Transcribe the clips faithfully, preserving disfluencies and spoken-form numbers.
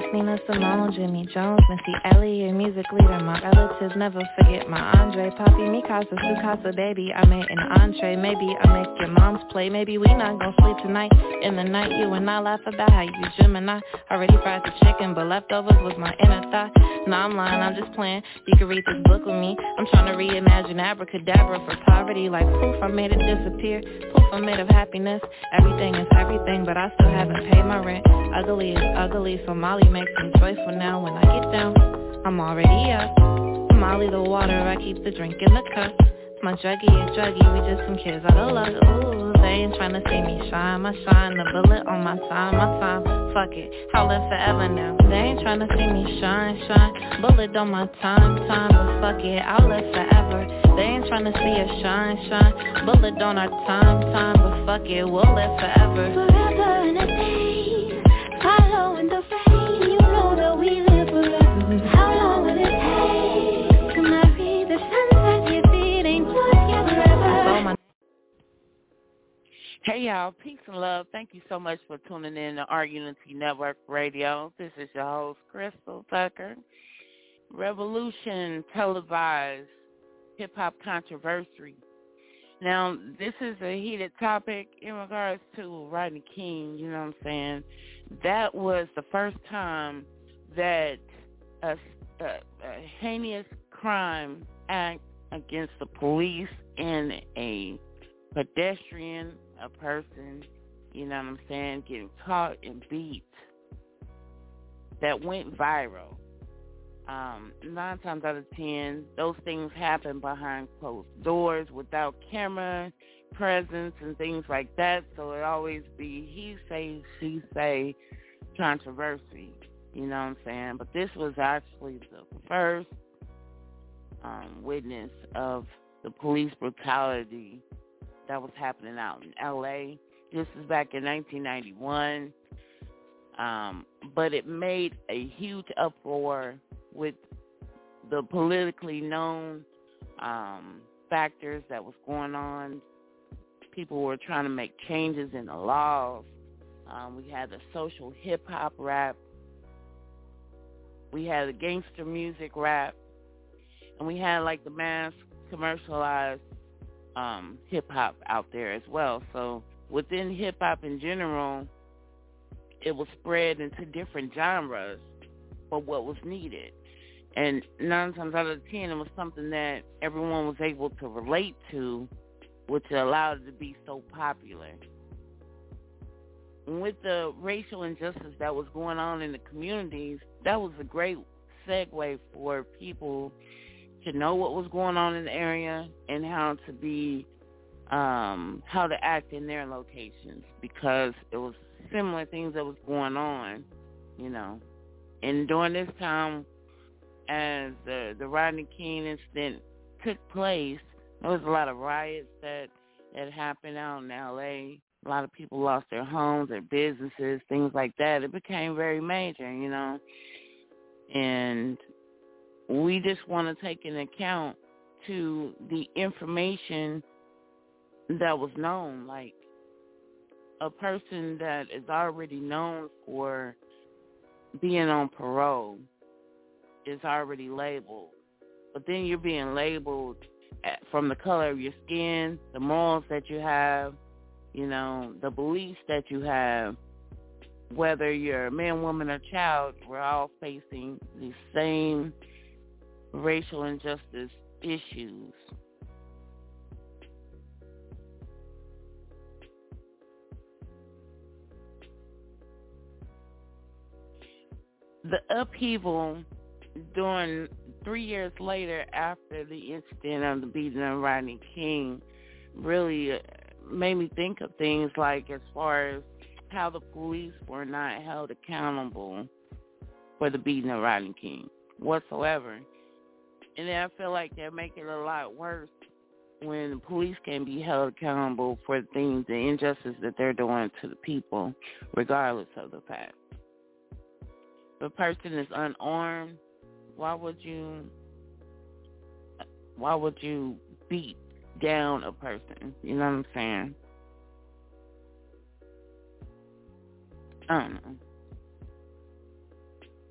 Nina Simone, Jimmy Jones, Missy Elliott, music leader. My relatives never forget my Andre, Papi, Mikasa, Sukasa, baby. I made an entree. Maybe I make your mom's play. Maybe we not gonna sleep tonight. In the night, you and I laugh about how you Gemini. Already fried the chicken, but leftovers was my inner thought. Nah, I'm lying, I'm just playing. You can read this book with me. I'm trying to reimagine abracadabra for poverty. Like poof, I made it disappear. Poof, I'm made of happiness. Everything is everything, but I still haven't paid my rent. Ugly is ugly, so Molly makes me joyful now. When I get down, I'm already up. Molly the water, I keep the drink in the cup. My druggie is druggy, we just some kids out of luck. Ooh, they ain't tryna see me shine. My shine, the bullet on my time, my time. Fuck it, I'll live forever now. They ain't tryna see me shine, shine. Bullet on my time, time. But fuck it, I'll live forever. They ain't tryna see us shine, shine. Bullet on our time, time. But fuck it, we'll live forever. Forever and a day, following the rain. You know that we live forever. How long will it take to marry the sunset? If it ain't together. Hey y'all, peace and love. Thank you so much for tuning in to Our Unity Network Radio. This is your host, Crystal Tucker. Revolution televised hip-hop controversy. Now, this is a heated topic in regards to Rodney King, you know what I'm saying? That was the first time that a, a, a heinous crime act against the police and a pedestrian, a person, you know what I'm saying, getting caught and beat, that went viral. Um, nine times out of ten, those things happen behind closed doors without camera presence and things like that, so it always be he say, she say controversy, you know what I'm saying? But this was actually the first um, witness of the police brutality that was happening out in L A. This is back in nineteen ninety-one. Um, but it made a huge uproar with the politically known um, factors that was going on. People were trying to make changes in the laws. Um, we had the social hip-hop rap. We had the gangster music rap. And we had, like, the mass commercialized Um, hip-hop out there as well. So within hip-hop in general, it was spread into different genres for what was needed. And nine times out of ten, it was something that everyone was able to relate to, which allowed it to be so popular. And with the racial injustice that was going on in the communities, that was a great segue for people to know what was going on in the area and how to be, um, how to act in their locations, because it was similar things that was going on, you know. And during this time, as the, the Rodney King incident took place, there was a lot of riots that, that happened out in L A. A lot of people lost their homes, their businesses, things like that. It became very major, you know. And we just want to take into account to the information that was known, like a person that is already known for being on parole is already labeled. But then you're being labeled at, from the color of your skin, the morals that you have, you know, the beliefs that you have. Whether you're a man, woman, or child, we're all facing the same racial injustice issues. The upheaval during three years later after the incident of the beating of Rodney King really made me think of things like as far as how the police were not held accountable for the beating of Rodney King whatsoever. And then I feel like they're making it a lot worse when the police can be held accountable for the things, the injustice that they're doing to the people, regardless of the fact. If a person is unarmed, why would you, why would you beat down a person? You know what I'm saying? I don't know.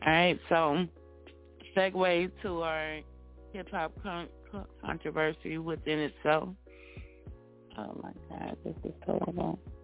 All right, so segue to our hip-hop con- controversy within itself. Oh, my God, this is horrible.